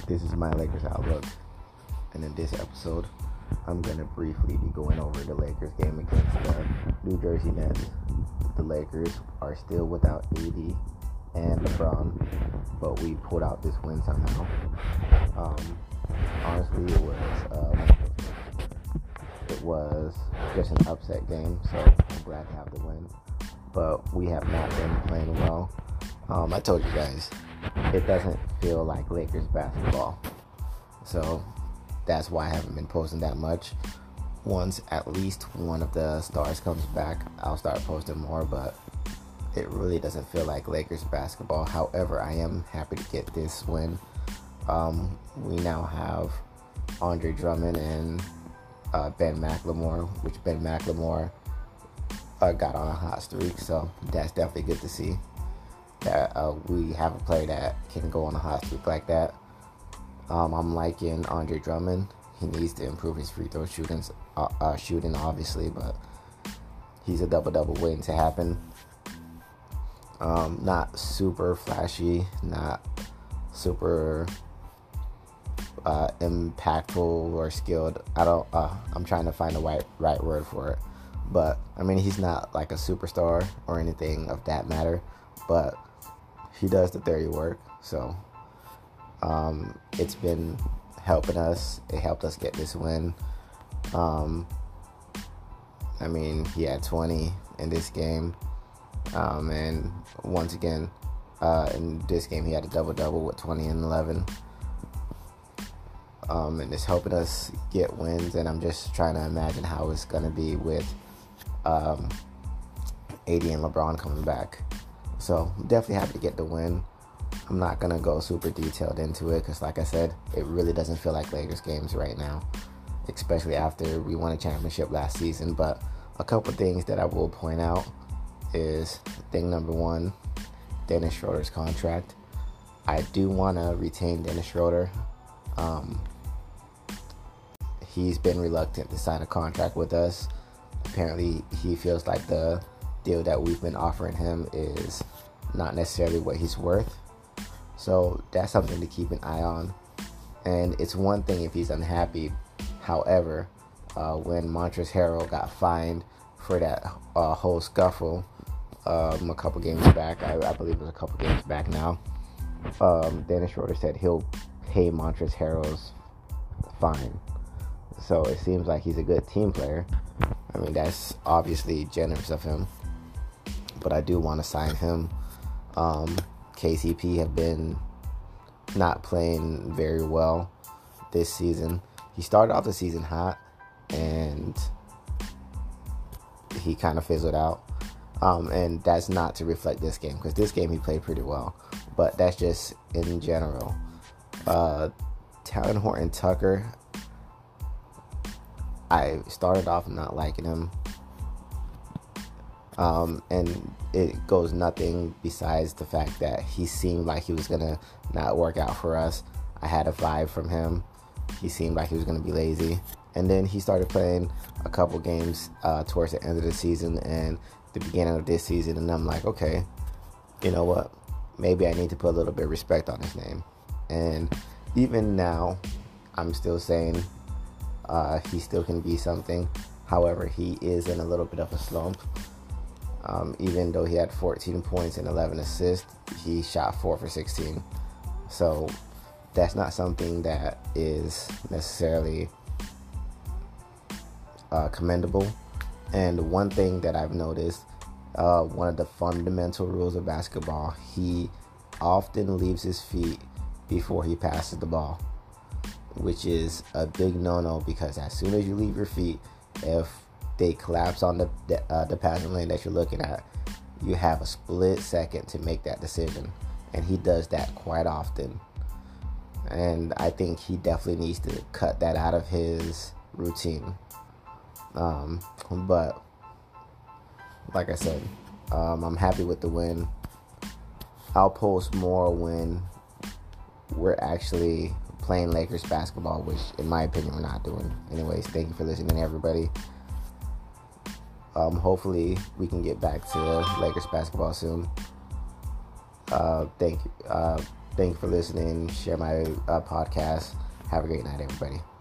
This is my Lakers outlook, and in this episode, I'm going to briefly be going over the Lakers game against the New Jersey Nets. The Lakers are still without AD and LeBron, but we pulled out this win somehow. Honestly, it was just an upset game, so I'm glad to have the win. But we have not been playing well. I told you guys, it doesn't feel like Lakers basketball. So that's why I haven't been posting that much. Once at least one of the stars comes back, I'll start posting more, but it really doesn't feel like Lakers basketball. However, I am happy to get this win. We now have Andre Drummond and Ben McLemore, which Ben McLemore got on a hot streak, so that's definitely good to see. That we have a player that can go on a hot streak like that. I'm liking Andre Drummond. He needs to improve his free throw shooting, obviously, but he's a double-double waiting to happen. Not super flashy, not super impactful or skilled. I'm trying to find the right word for it. But, I mean, he's not like a superstar or anything of that matter, but he does the dirty work, so it's been helping us. It helped us get this win. I mean, he had 20 in this game, and once again, in this game, he had a double-double with 20 and 11. And it's helping us get wins, and I'm just trying to imagine how it's going to be with AD and LeBron coming back. So I'm definitely happy to get the win. I'm not going to go super detailed into it because, like I said, it really doesn't feel like Lakers games right now, especially after we won a championship last season. But a couple things that I will point out is thing number one, Dennis Schroeder's contract. I do want to retain Dennis Schroeder. He's been reluctant to sign a contract with us. Apparently, he feels like the deal that we've been offering him is not necessarily what he's worth. So that's something to keep an eye on. And it's one thing if he's unhappy. However, when Montrezl Harrell got fined for that whole scuffle a couple games back, I believe it was a couple games back now, Dennis Schroeder said he'll pay Montrezl Harrell's fine. So it seems like he's a good team player. I mean, that's obviously generous of him. But I do want to sign him. KCP have been not playing very well this season. He started off the season hot, and he kind of fizzled out. And that's not to reflect this game, because this game he played pretty well. But that's just in general. Talen Horton-Tucker, I started off not liking him. And it goes nothing besides the fact that he seemed like he was going to not work out for us. I had a vibe from him. He seemed like he was going to be lazy. And then he started playing a couple games towards the end of the season and the beginning of this season. And I'm like, okay, you know what? Maybe I need to put a little bit of respect on his name. And even now, I'm still saying he still can be something. However, he is in a little bit of a slump. Even though he had 14 points and 11 assists, he shot 4 for 16. So that's not something that is necessarily commendable. And one thing that I've noticed, one of the fundamental rules of basketball, he often leaves his feet before he passes the ball, which is a big no-no, because as soon as you leave your feet, if they collapse on the passing lane that you're looking at, you have a split second to make that decision, and he does that quite often. And I think he definitely needs to cut that out of his routine. But like I said, I'm happy with the win. I'll post more when we're actually playing Lakers basketball, which in my opinion we're not doing. Anyways, thank you for listening, everybody. Hopefully we can get back to Lakers basketball soon. Thank you. Thank you for listening. Share my podcast. Have a great night, everybody.